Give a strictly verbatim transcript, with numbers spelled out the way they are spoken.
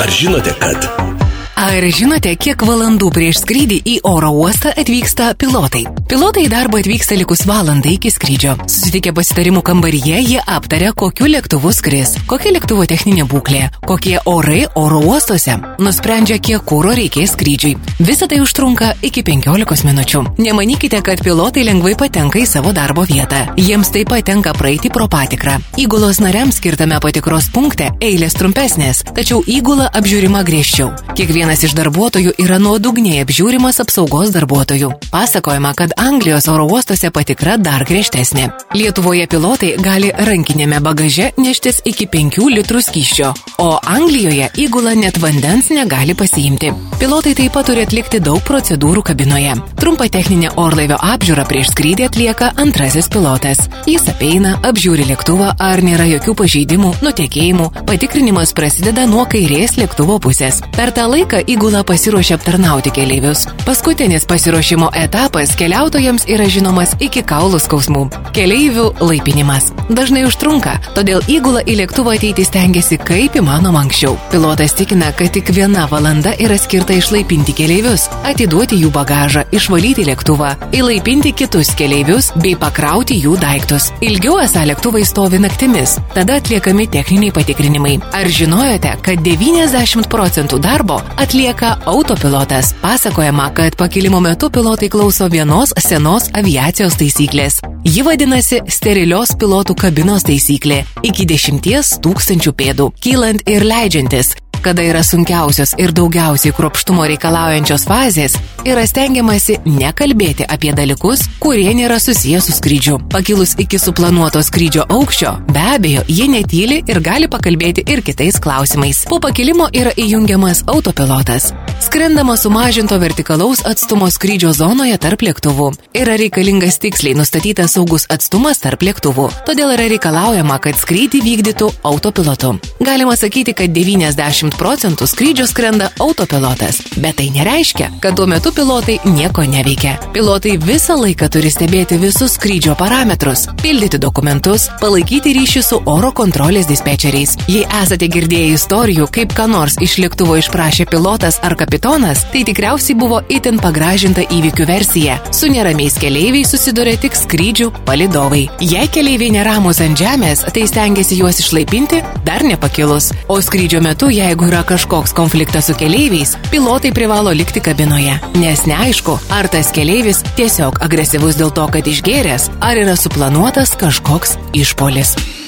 Ar žinote, kad... Ar žinote, kiek valandų prieš skrydį į oro uostą atvyksta pilotai? Pilotai į darbą atvyksta likus valandai iki skrydžio. Susitikę pasitarimų kambaryje, jie aptaria, kokiu lėktuvu skris, kokia lėktuvo techninė būklė, kokie orai oro uostuose, nusprendžia, kiek kuro reikės skrydžiui. Visą tai užtrunka iki penkiolikos minučių. Nemanykite, kad pilotai lengvai patenka į savo darbo vietą. Jiems taip pat tenka praeiti pro patikrą. Įgulos nariams skirtame patikros punkte eilės trumpesnės, tačiau įgula apžiūrima griežčiau. Kiekvienas iš darbuotojų yra nuodugniai apžiūrimas apsaugos darbuotojų. Pasakojama, kad Anglijos oro uostuose patikra dar griežtesnė. Lietuvoje pilotai gali rankinėme bagaže neštis iki penkių litrų skysčio, o Anglijoje įgula net vandens negali pasiimti. Pilotai taip pat turi atlikti daug procedūrų kabinoje. Trumpą techninę orlaivio apžiūrą prieš skrydį atlieka antrasis pilotas. Jis apeina, apžiūri lėktuvą, ar nėra jokių pažeidimų, nutekėjimų. Patikrinimas prasideda nuo kairės lėktuvo pusės. Per tą laiką įgula pasiruošia aptarnauti keleivius. Paskutinis pasiruošimo etapas keliautojams yra žinomas iki kaulų skausmų – keleivių laipinimas. Dažnai užtrunka, todėl įgula į lėktuvą ateiti stengiasi kaip įmanoma anksčiau. Pilotas tikina, kad tik viena valanda yra skirta išlaipinti keleivius, atiduoti jų bagažą, išvalyti lėktuvą, įlaipinti kitus keleivius bei pakrauti jų daiktus. Ilgiau esą lėktuvai stovi naktimis, tada atliekami techniniai patikrinimai. Ar žinojote, kad devyniasdešimt procentų darbo atlieka autopilotas? Pasakojama, kad pakilimo metu pilotai klauso vienos senos aviacijos taisyklės. Ji vadinasi sterilios pilotų kabinos taisyklė – iki dešimties tūkstančių pėdų, kylant ir leidžiantis. Kada yra sunkiausios ir daugiausiai kruopštumo reikalaujančios fazės, yra stengiamasi nekalbėti apie dalykus, kurie nėra susiję su skrydžiu. Pakilus iki suplanuoto skrydžio aukščio, be abejo, jie netyli ir gali pakalbėti ir kitais klausimais. Po pakilimo yra įjungiamas autopilotas. Skrendama sumažinto vertikalaus atstumo skrydžio zonoje tarp lėktuvų. Yra reikalingas tiksliai nustatytas saugus atstumas tarp lėktuvų. Todėl yra reikalaujama, kad skrydį vykdytų autopilotu. Galima sakyti, kad devyniasdešimt procentų skrydžio skrenda autopilotas, bet tai nereiškia, kad tuo metu pilotai nieko neveikia. Pilotai visą laiką turi stebėti visus skrydžio parametrus, pildyti dokumentus, palaikyti ryšį su oro kontrolės dispečeriais. Jei esate girdėję istorijų, kaip ką nors iš lėktuvo išprašė pilotas ar kapitonas, tai tikriausiai buvo itin pagražinta įvykių versija. Su neramiais keleiviais susiduria tik skrydžių palydovai. Jei keleiviai neramus ant žemės, tai stengiasi juos išlaipinti dar nepakilus. O skrydžio metu, jeigu yra kažkoks konfliktas su keleiviais, pilotai privalo likti kabinoje, nes neaišku, ar tas keleivis tiesiog agresyvus dėl to, kad išgėręs, ar yra suplanuotas kažkoks išpuolis.